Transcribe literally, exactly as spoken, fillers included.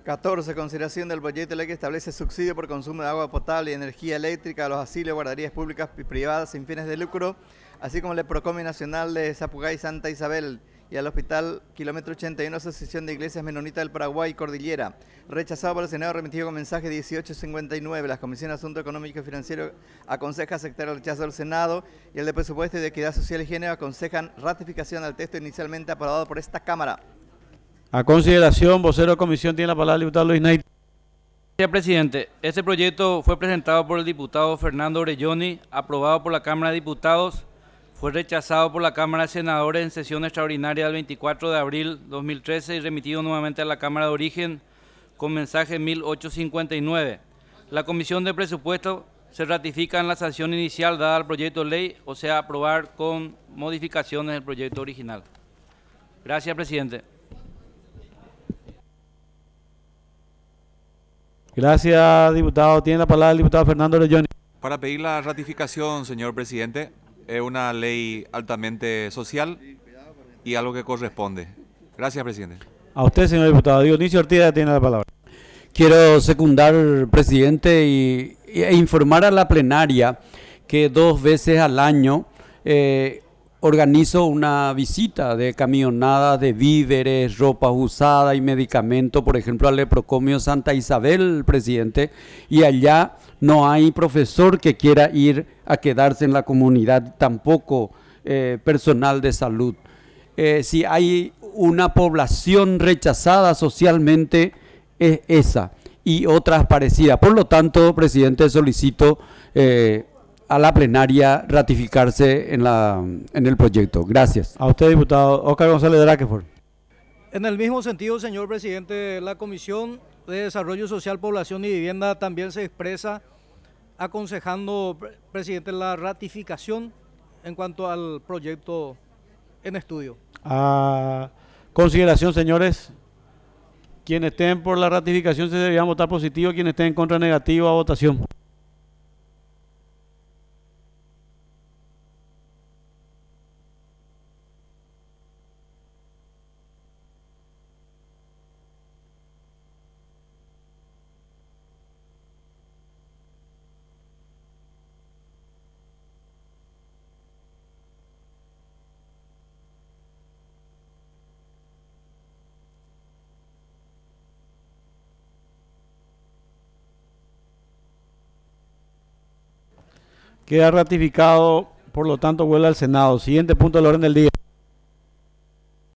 catorce. Consideración del proyecto de ley que establece subsidio por consumo de agua potable y energía eléctrica a los asilos, guarderías públicas y privadas sin fines de lucro, así como el Procomio Nacional de Sapugay y Santa Isabel y al Hospital Kilómetro ochenta y uno, Asociación de Iglesias Menonitas del Paraguay, Cordillera. Rechazado por el Senado, remitido con mensaje dieciocho cincuenta y nueve. Las Comisiones de Asuntos Económicos y Financieros aconsejan aceptar el rechazo del Senado y el de Presupuesto y de Equidad Social y Género aconsejan ratificación al texto inicialmente aprobado por esta Cámara. A consideración, vocero de comisión, tiene la palabra el diputado Luis Ney. Gracias, presidente. Este proyecto fue presentado por el diputado Fernando Orelloni, aprobado por la Cámara de Diputados, fue rechazado por la Cámara de Senadores en sesión extraordinaria del veinticuatro de abril de dos mil trece y remitido nuevamente a la Cámara de Origen con mensaje mil ochocientos cincuenta y nueve. La Comisión de Presupuesto se ratifica en la sanción inicial dada al proyecto de ley, o sea, aprobar con modificaciones el proyecto original. Gracias, presidente. Gracias, diputado. Tiene la palabra el diputado Fernando Orelloni. Para pedir la ratificación, señor presidente, es una ley altamente social y algo que corresponde. Gracias, presidente. A usted, señor diputado. Dionisio Ortiz tiene la palabra. Quiero secundar, presidente, y, y, e informar a la plenaria que dos veces al año eh, organizo una visita de camionadas de víveres, ropa usada y medicamentos, por ejemplo, al Procomio Santa Isabel, presidente, y allá no hay profesor que quiera ir a quedarse en la comunidad, tampoco eh, personal de salud. Eh, si hay una población rechazada socialmente, es esa y otras parecidas. Por lo tanto, presidente, solicito eh, a la plenaria ratificarse en, la, en el proyecto. Gracias. A usted, diputado Oscar González Draquefort. En el mismo sentido, señor presidente, la Comisión de Desarrollo Social, Población y Vivienda también se expresa aconsejando, presidente, la ratificación en cuanto al proyecto en estudio. A consideración, señores, quienes estén por la ratificación se deberían votar positivo, quienes estén en contra negativo a votación. Queda ratificado, por lo tanto vuelve al Senado. Siguiente punto del orden del día.